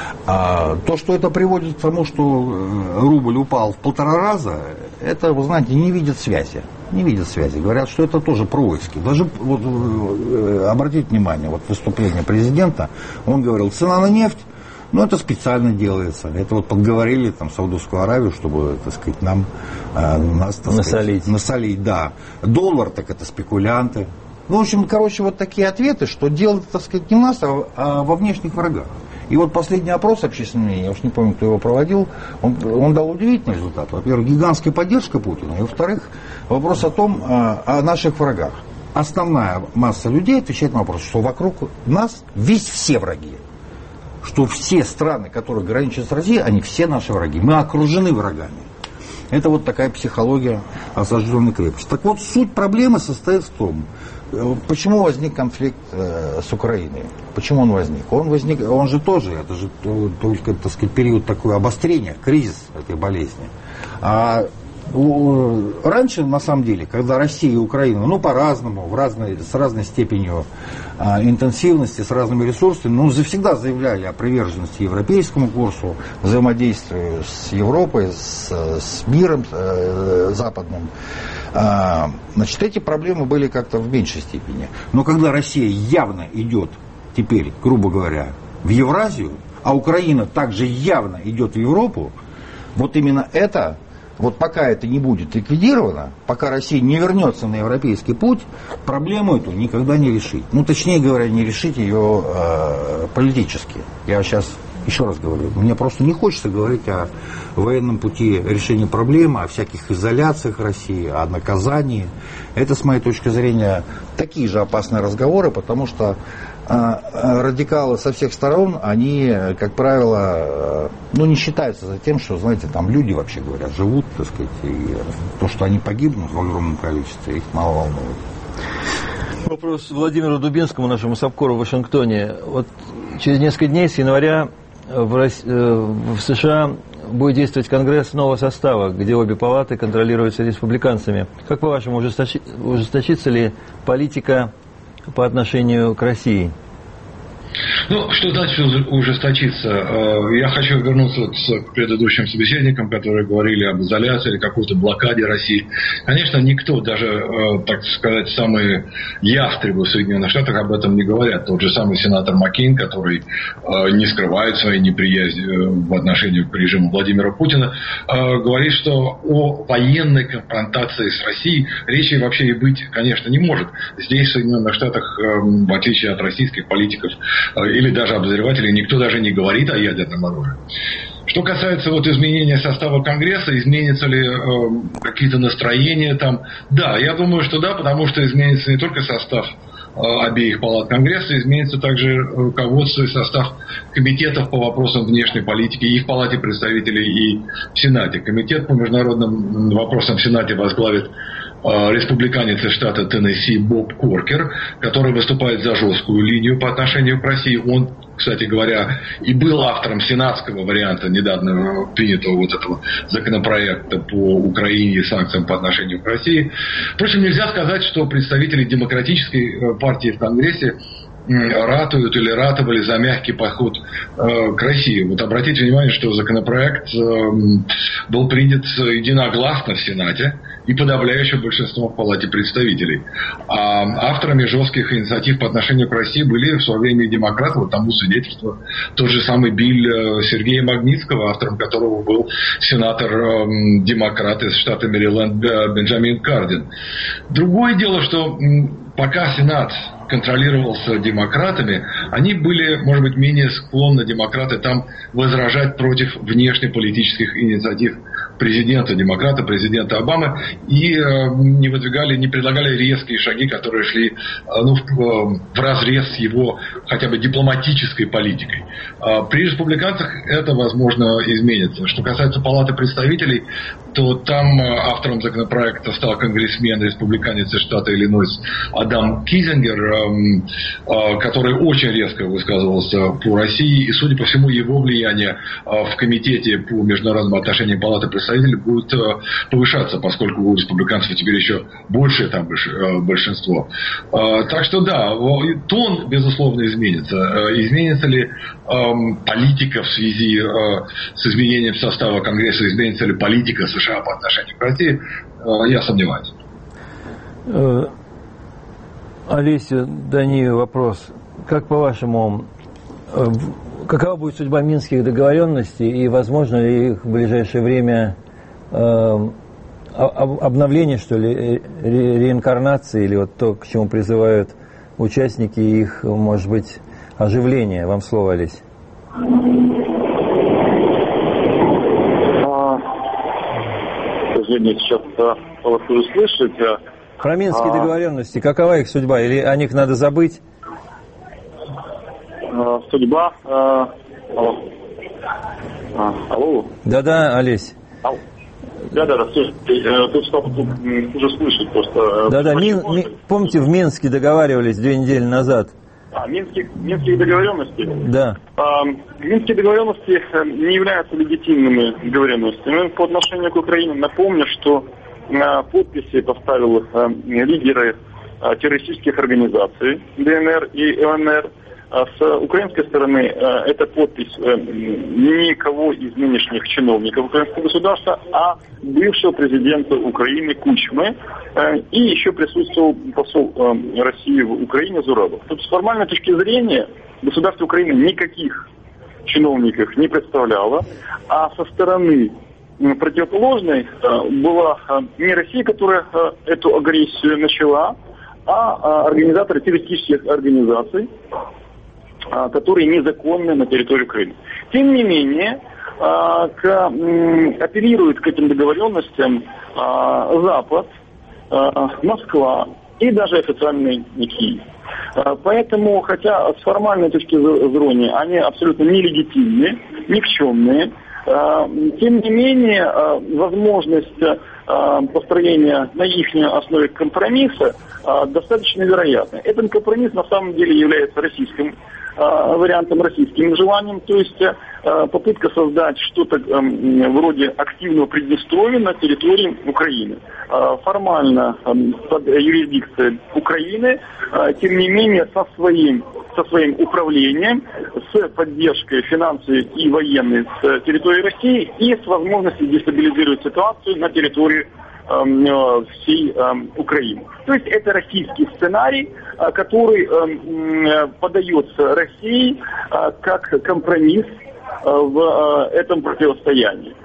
А то, что это приводит к тому, что рубль упал в полтора раза, это, вы знаете, не видят связи. Не видят связи. Говорят, что это тоже происки. Даже вот, обратите внимание, вот выступление президента, он говорил, цена на нефть, ну, это специально делается. Это вот подговорили там Саудовскую Аравию, чтобы, так сказать, нам э, нас, так насолить. Сказать, насолить, да. Доллар, так это спекулянты. Ну, в общем, короче, вот такие ответы, что дело, так сказать, не в нас, а, а во внешних врагах. И вот последний опрос общественного мнения, я уж не помню, кто его проводил, он, он дал удивительный результат. Во-первых, гигантская поддержка Путина, и во-вторых, вопрос о том, о, о наших врагах. Основная масса людей отвечает на вопрос, что вокруг нас весь все враги. Что все страны, которые граничат с Россией, они все наши враги. Мы окружены врагами. Это вот такая психология осажденной крепости. Так вот, суть проблемы состоит в том, почему возник конфликт э, с Украиной. Почему он возник? Он возник, он же тоже, это же только, так сказать, период такой обострения, кризис этой болезни. А раньше, на самом деле, когда Россия и Украина, ну, по-разному, в разной, с разной степенью а, интенсивности, с разными ресурсами, ну, всегда заявляли о приверженности европейскому курсу, взаимодействию с Европой, с, с миром э, западным. А, значит, эти проблемы были как-то в меньшей степени. Но когда Россия явно идет теперь, грубо говоря, в Евразию, а Украина также явно идет в Европу, вот именно это... Вот пока это не будет ликвидировано, пока Россия не вернется на европейский путь, проблему эту никогда не решить. Ну, точнее говоря, не решить ее э, политически. Я сейчас еще раз говорю, мне просто не хочется говорить о военном пути решения проблемы, о всяких изоляциях России, о наказании. Это, с моей точки зрения, такие же опасные разговоры, потому что радикалы со всех сторон, они, как правило, ну, не считаются за тем, что, знаете, там люди, вообще говоря, живут, так сказать, и то, что они погибнут в огромном количестве, их мало волнует. Вопрос Владимиру Дубинскому, нашему САПКОРу в Вашингтоне. Вот через несколько дней с января в, России, в США будет действовать Конгресс нового состава, где обе палаты контролируются республиканцами. Как по-вашему, ужесточи, ужесточится ли политика по отношению к России? Ну, что значит ужесточиться? Я хочу вернуться к предыдущим собеседникам, которые говорили об изоляции или какой-то блокаде России. Конечно, никто, даже, так сказать, самые ястребы в Соединенных Штатах об этом не говорят. Тот же самый сенатор Маккейн, который не скрывает своей неприязни в отношении к режиму Владимира Путина, говорит, что о военной конфронтации с Россией речи вообще и быть, конечно, не может. Здесь, в Соединенных Штатах, в отличие от российских политиков, или даже обозревателей, никто даже не говорит о ядерном оружии. Что касается вот изменения состава Конгресса, изменятся ли э, какие-то настроения там? Да, я думаю, что да, потому что изменится не только состав э, обеих палат Конгресса, изменится также руководство и состав комитетов по вопросам внешней политики и в Палате представителей, и в Сенате. Комитет по международным вопросам в Сенате возглавит республиканец из штата Теннесси Боб Коркер, который выступает за жесткую линию по отношению к России. Он, кстати говоря, и был автором сенатского варианта недавно принятого вот этого законопроекта по Украине и санкциям по отношению к России. Впрочем, нельзя сказать, что представители демократической партии в Конгрессе ратуют или ратовали за мягкий подход э, к России. Вот обратите внимание, что законопроект э, был принят единогласно в Сенате и подавляющим большинством в Палате представителей. А авторами жестких инициатив по отношению к России были в свое время и демократы, вот тому свидетельство тот же самый Билл Сергея Магнитского, автором которого был сенатор-демократ из штата Мэриленд Бенджамин Кардин. Другое дело, что пока Сенат контролировался демократами, они были, может быть, менее склонны, демократы, там возражать против внешнеполитических инициатив президента, демократа, президента Обамы, и э, не выдвигали, не предлагали резкие шаги, которые шли э, ну, в, в разрез с его хотя бы дипломатической политикой. Э, при республиканцах это, возможно, изменится. Что касается Палаты представителей, то там э, автором законопроекта стал конгрессмен, республиканец из штата Иллинойс Адам Кизингер, э, э, который очень резко высказывался по России, и, судя по всему, его влияние э, в комитете по международным отношениям Палаты представителей будет э, повышаться, поскольку у республиканцев теперь еще большее там э, большинство. Э, так что да, тон, безусловно, изменится. Э, изменится ли э, политика в связи э, с изменением состава Конгресса, изменится ли политика США по отношению к России, э, я сомневаюсь. Олеся, Дани, вопрос. Как по-вашему, какова будет судьба минских договоренностей и возможно ли их в ближайшее время э, обновление, что ли, ре, реинкарнации, или вот то, к чему призывают участники их, может быть, оживление? Вам слово, Олесь. К сожалению, сейчас получилось услышать. Про минские а... договоренности, какова их судьба? Или о них надо забыть? Судьба. Э, алло. А, алло. Да-да, Олесь. Алло. Да-да-да, слушайте, тут что тут уже слышать просто. Да-да, Мин, Ми, помните, в Минске договаривались две недели назад А, Минских, Минских договоренностей? Да. А, Минские договоренности не являются легитимными договоренностями по отношению к Украине. Напомню, что на подписи поставили а, лидеры а, террористических организаций ДНР и ЛНР. А с украинской стороны а, эта подпись а, никого из нынешних чиновников украинского государства, а бывшего президента Украины Кучмы, а, и еще присутствовал посол а, России в Украине Зурабов. То есть с формальной точки зрения государство Украины никаких чиновников не представляло, а со стороны противоположной а, была а, не Россия, которая а, эту агрессию начала, а, а организаторы террористических организаций, которые незаконны на территории Украины. Тем не менее, к, апеллирует к этим договоренностям Запад, Москва и даже официальный Киев. Поэтому, хотя с формальной точки зрения они абсолютно нелегитимны, никчемные, тем не менее возможность построения на их основе компромисса достаточно вероятна. Этот компромисс на самом деле является российским вариантом, российским желанием, то есть попытка создать что-то вроде активного Приднестровья на территории Украины. Формально под юрисдикцией Украины, тем не менее со своим, со своим управлением, с поддержкой финансовой и военной с территории России и с возможностью дестабилизировать ситуацию на территории всей Украины. То есть это российский сценарий, который подается России как компромисс в этом противостоянии.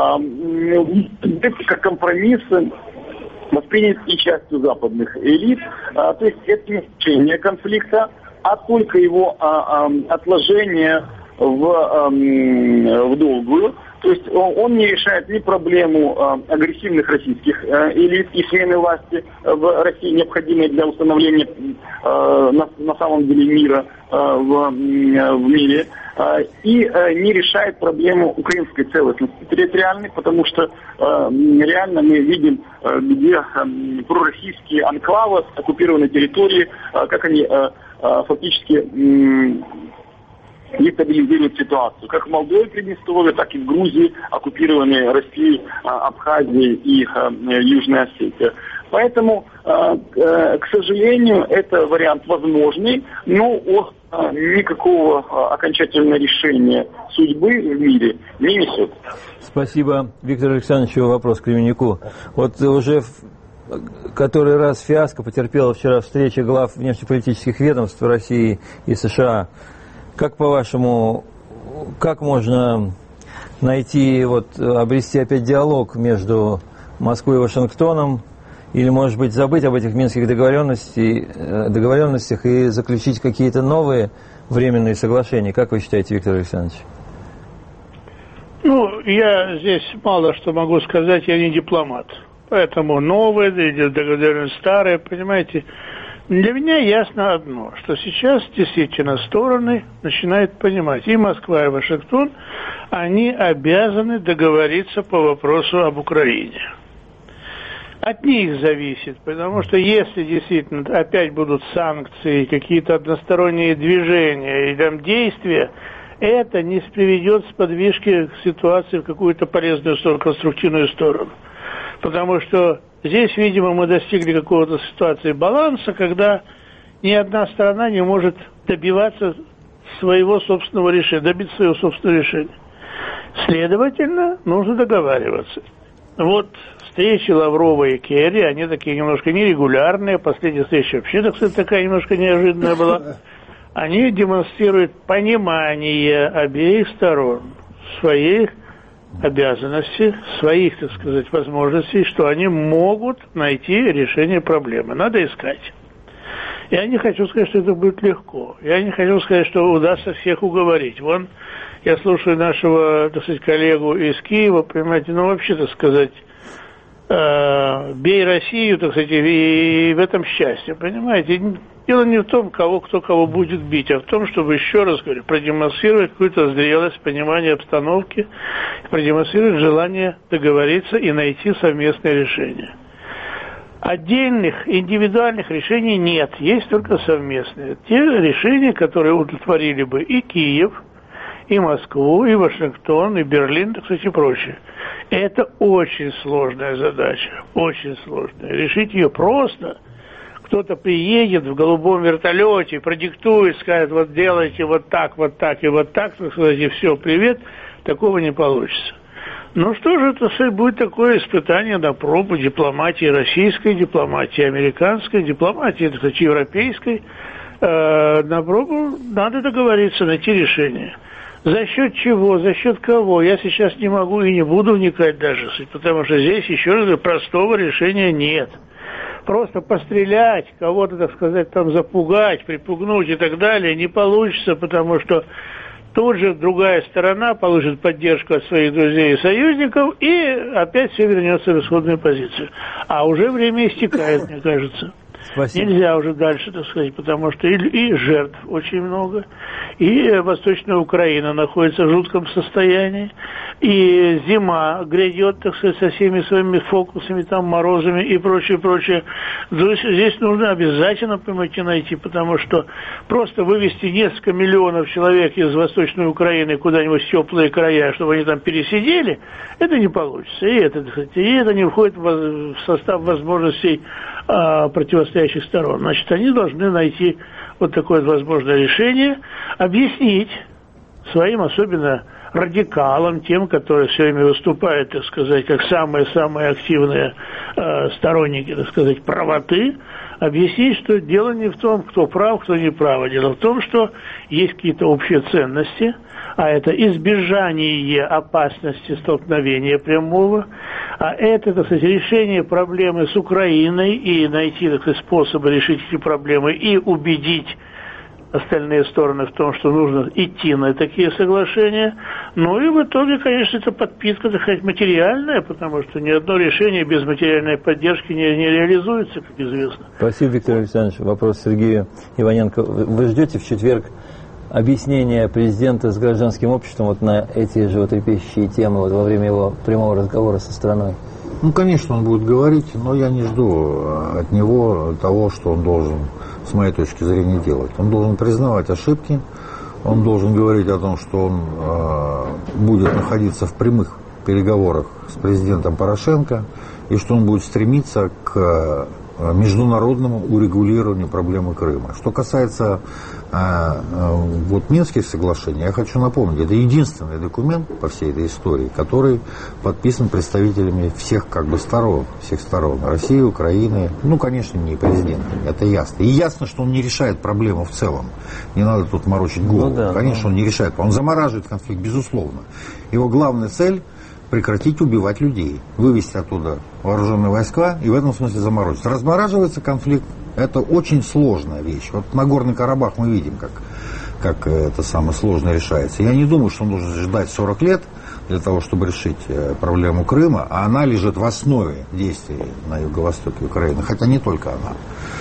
Это как компромисс воспринят и частью западных элит. То есть это не решение конфликта, а только его отложение в, в долгую. То есть он не решает ни проблему э, агрессивных российских э, элит и смены власти в России, необходимой для установления э, на, на самом деле мира э, в, э, в мире, э, и э, не решает проблему украинской целостности территориальной, потому что э, реально мы видим, э, где э, пророссийские анклавы, оккупированные территории, э, как они э, э, фактически э, дестабилизирует ситуацию. Как в Молдове, Приднестровье, так и в Грузии, оккупированные Россией, Абхазией и Южной Осетией. Поэтому, к сожалению, это вариант возможный, но никакого окончательного решения судьбы в мире не несет. Спасибо, Виктор Александрович. Вопрос к Кременюку. Вот уже в который раз фиаско потерпела вчера встреча глав внешнеполитических ведомств России и США. Как, по-вашему, как можно найти, вот, обрести опять диалог между Москвой и Вашингтоном, или, может быть, забыть об этих минских договоренностях, договоренностях и заключить какие-то новые временные соглашения? Как вы считаете, Виктор Александрович? Ну, я здесь мало что могу сказать, я не дипломат. Поэтому новые, договоренности старые, понимаете. Для меня ясно одно, что сейчас действительно стороны начинают понимать, и Москва, и Вашингтон, они обязаны договориться по вопросу об Украине. От них зависит, потому что если действительно опять будут санкции, какие-то односторонние движения и там действия, это не приведет с подвижки к ситуации в какую-то полезную сторону, конструктивную сторону. Потому что здесь, видимо, мы достигли какого-то ситуации баланса, когда ни одна сторона не может добиваться своего собственного решения, добиться своего собственного решения. Следовательно, нужно договариваться. Вот встречи Лаврова и Керри, они такие немножко нерегулярные. Последняя встреча вообще, так сказать, такая немножко неожиданная была. Они демонстрируют понимание обеих сторон своих обязанностей, своих, так сказать, возможностей, что они могут найти решение проблемы. Надо искать. Я не хочу сказать, что это будет легко. Я не хочу сказать, что удастся всех уговорить. Вон, я слушаю нашего, так сказать, коллегу из Киева, понимаете, ну, вообще, так сказать, э, бей Россию, так сказать, и в этом счастье, понимаете. Дело не в том, кого, кто кого будет бить, а в том, чтобы, еще раз говорю, продемонстрировать какую-то зрелость, понимание обстановки, продемонстрировать желание договориться и найти совместное решение. Отдельных индивидуальных решений нет, есть только совместные. Те решения, которые удовлетворили бы и Киев, и Москву, и Вашингтон, и Берлин, так сказать, и прочее. Это очень сложная задача, очень сложная. Решить ее просто. Кто-то приедет в голубом вертолете, продиктует, скажет, вот делайте вот так, вот так и вот так, так сказать, и все, привет, такого не получится. Ну что же это будет такое испытание на пробу дипломатии российской, дипломатии американской, дипломатии, так сказать, европейской. Э, на пробу надо договориться, найти решение. За счет чего, за счет кого, я сейчас не могу и не буду вникать даже, потому что здесь, еще раз говорю, простого решения нет. Просто пострелять, кого-то, так сказать, там запугать, припугнуть и так далее не получится, потому что тут же другая сторона получит поддержку от своих друзей и союзников, и опять все вернется в исходную позицию. А уже время истекает, мне кажется. Спасибо. Нельзя уже дальше, так сказать, потому что и, и жертв очень много, и Восточная Украина находится в жутком состоянии, и зима грядет, так сказать, со всеми своими фокусами, там, морозами и прочее, прочее. Здесь, здесь нужно обязательно, понимаете, найти, потому что просто вывести несколько миллионов человек из Восточной Украины куда-нибудь в теплые края, чтобы они там пересидели, это не получится. И это, так сказать, и это не входит в состав возможностей а, противостоящих сторон. Значит, они должны найти вот такое возможное решение, объяснить своим, особенно радикалам, тем, которые все время выступают, так сказать, как самые-самые активные э, сторонники, так сказать, правоты, объяснить, что дело не в том, кто прав, кто не прав, а дело в том, что есть какие-то общие ценности, а это избежание опасности столкновения прямого, а это, так сказать, решение проблемы с Украиной и найти, так сказать, способы решить эти проблемы и убедить остальные стороны в том, что нужно идти на такие соглашения. Ну и в итоге, конечно, это подпитка, так сказать, материальная, потому что ни одно решение без материальной поддержки не, не реализуется, как известно. Спасибо, Виктор Александрович. Вопрос Сергею Иваненко. Вы ждете в четверг объяснения президента с гражданским обществом вот на эти животрепещущие темы вот во время его прямого разговора со страной? Ну, конечно, он будет говорить, но я не жду от него того, что он должен, с моей точки зрения, делать. Он должен признавать ошибки, он должен говорить о том, что он э, будет находиться в прямых переговорах с президентом Порошенко, и что он будет стремиться к э, международному урегулированию проблемы Крыма. Что касается э, э, вот Минских соглашений, я хочу напомнить, это единственный документ по всей этой истории, который подписан представителями всех как бы сторон, всех сторон России, Украины, ну, конечно, не президентами, это ясно. И ясно, что он не решает проблему в целом. Не надо тут морочить голову. Ну, да, конечно, да. Он не решает. Он замораживает конфликт, безусловно. Его главная цель — прекратить убивать людей, вывести оттуда вооруженные войска и в этом смысле заморозить. Размораживается конфликт, это очень сложная вещь. Вот на Нагорный Карабах мы видим, как, как это самое сложно решается. Я не думаю, что он должен ждать сорок лет для того, чтобы решить проблему Крыма, а она лежит в основе действий на юго-востоке Украины, хотя не только она.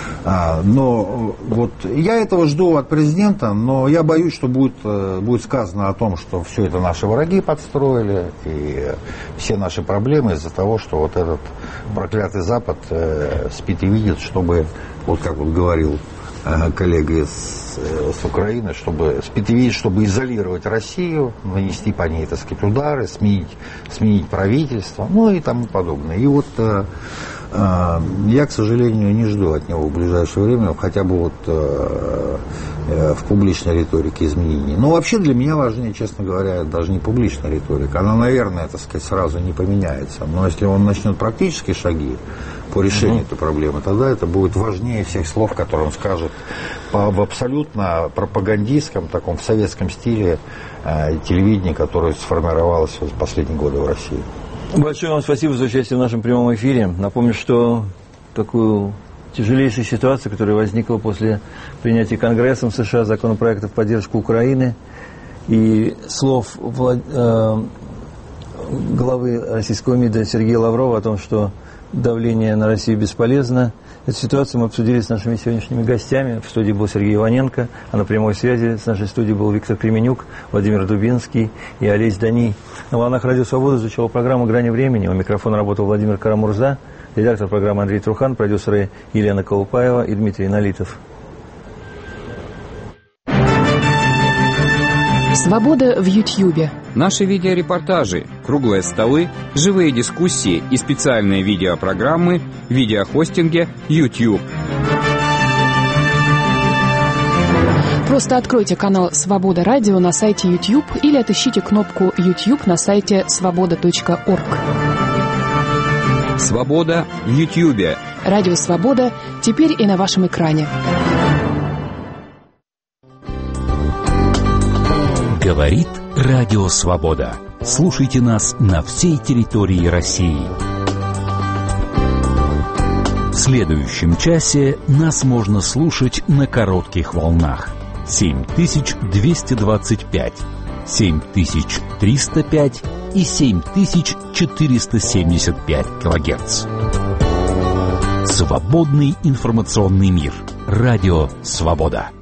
А, но вот я этого жду от президента, но я боюсь, что будет, будет сказано о том, что все это наши враги подстроили, и все наши проблемы из-за того, что вот этот проклятый Запад э, спит и видит, чтобы, вот как вот говорил э, коллега из, э, с Украины, чтобы спит и видит, чтобы изолировать Россию, нанести по ней, так сказать, удары, сменить, сменить правительство, ну и тому подобное. И вот э, я, к сожалению, не жду от него в ближайшее время хотя бы вот э, э, в публичной риторике изменений. Но вообще для меня важнее, честно говоря, даже не публичная риторика. Она, наверное, так сказать, сразу не поменяется. Но если он начнет практические шаги по решению mm-hmm. этой проблемы, тогда это будет важнее всех слов, которые он скажет по, в абсолютно пропагандистском, таком в советском стиле э, телевидении, которое сформировалось в последние годы в России. Большое вам спасибо за участие в нашем прямом эфире. Напомню, что такую тяжелейшую ситуацию, которая возникла после принятия Конгрессом США законопроекта в поддержку Украины и слов Влад... э, главы российского МИДа Сергея Лаврова о том, что давление на Россию бесполезно. Эту ситуацию мы обсудили с нашими сегодняшними гостями. В студии был Сергей Иваненко, а на прямой связи с нашей студией был Виктор Кременюк, Владимир Дубинский и Олесь Дани. На волнах Радио Свобода звучала программа «Грани времени». У микрофона работал Владимир Карамурза. Редактор программы Андрей Трухан, продюсеры Елена Колупаева и Дмитрий Налитов. Свобода в Ютьюбе. Наши видеорепортажи, круглые столы, живые дискуссии и специальные видеопрограммы в видеохостинге YouTube. Просто откройте канал «Свобода Радио» на сайте YouTube или отыщите кнопку YouTube на сайте свобода точка орг. Свобода в Ютьюбе. Радио «Свобода» теперь и на вашем экране. Говорит Радио Свобода. Слушайте нас на всей территории России. В следующем часе нас можно слушать на коротких волнах. семь тысяч двести двадцать пять, семь тысяч триста пять и семь тысяч четыреста семьдесят пять килогерц. Свободный информационный мир. Радио Свобода.